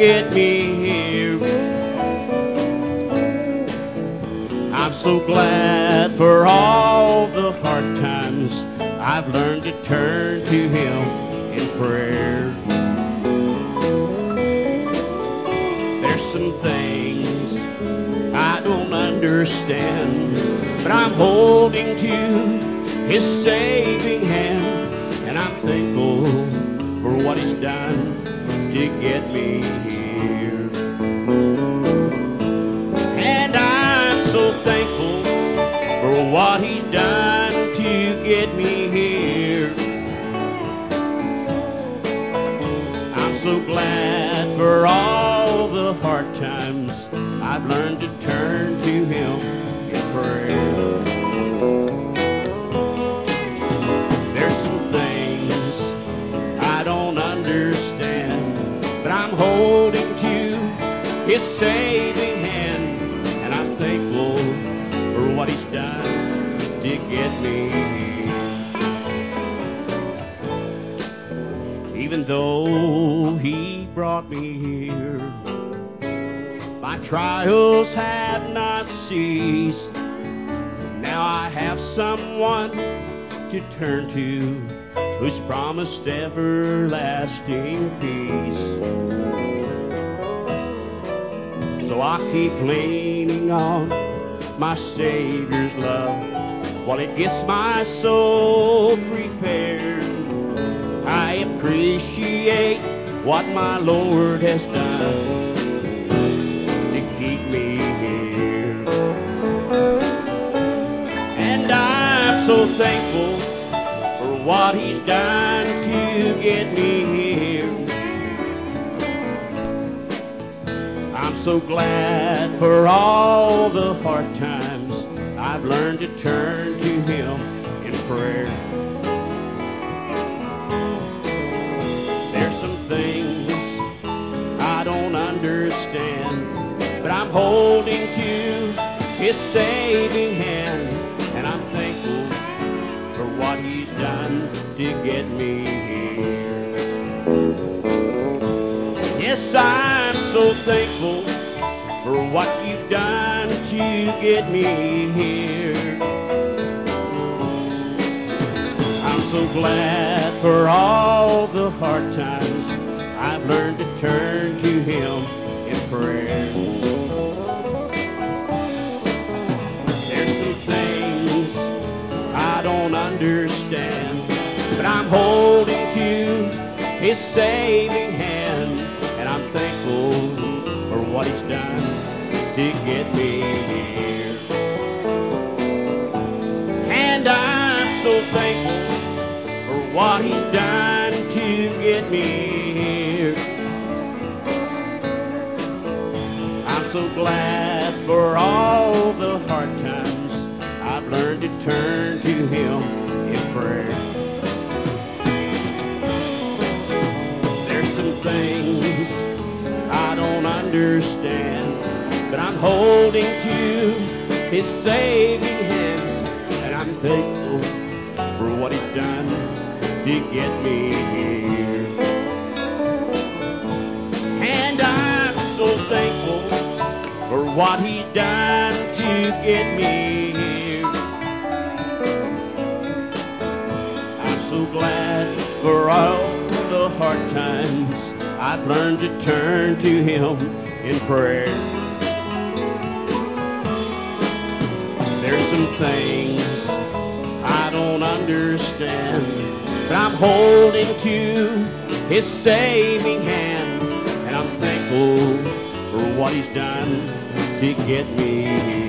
get me here. I'm so glad for all the hard times. I've learned to turn to Him in prayer. There's some things I don't understand, but I'm holding to His saving hand, and I'm thankful for what He's done to get me here. And I'm so thankful for what He's done to get me here. I'm so glad for all the hard times. I've learned to turn to Him in prayer. There's some things I don't understand, but I'm holding to His saving hand, and I'm thankful for what He's done to get me here. Even though He brought me here, my trials have not ceased. Now I have someone to turn to, who's promised everlasting peace. So I keep leaning on my Savior's love while it gets my soul prepared. I appreciate what my Lord has done to keep me here. And I'm so thankful for what He's done to get me here. I'm so glad for all the hard times. I've learned to turn to Him in prayer. There's some things I don't understand, but I'm holding to His saving hand, and I'm thankful for what He's done to get me here. Yes, I'm so thankful for what You've done to get me here. I'm so glad for all the hard times. I've learned to turn to Him in prayer. There's some things I don't understand, but I'm holding to His saving hand, and I'm thankful for what He's done to get me here. And I'm so thankful for what He's done to get me here. I'm so glad for all the hard times. I've learned to turn to Him in prayer. There's some things I don't understand, but I'm holding to His saving hand, and I'm thankful for what He's done to get me here. And I'm so thankful for what He's done to get me here. I'm so glad for all the hard times. I've learned to turn to Him in prayer. There's some things I don't understand, but I'm holding to His saving hand, and I'm thankful for what He's done to get me here.